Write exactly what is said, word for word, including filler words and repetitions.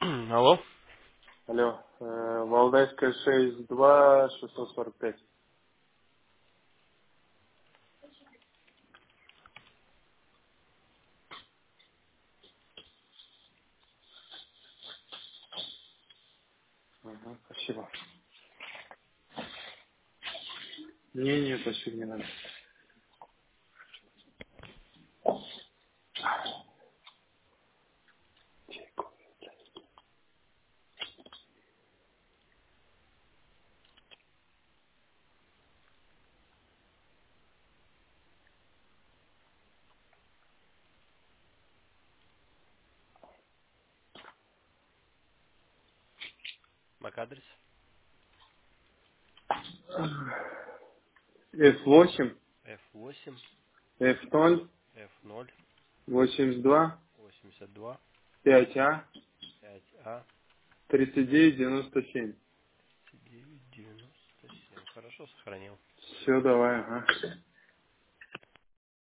Алло. Алло, э, Валдайская шесть два шестьсот сорок пять. Ага, спасибо. Не, не, спасибо, не надо. Мак-адрес. эф восемь, эф восемь, эф ноль, эф ноль, восемьдесят два, восемьдесят два, пять а, пять а, тридцать девять девяносто семь. девять девяносто семь. Хорошо, сохранил. Все, давай, ага.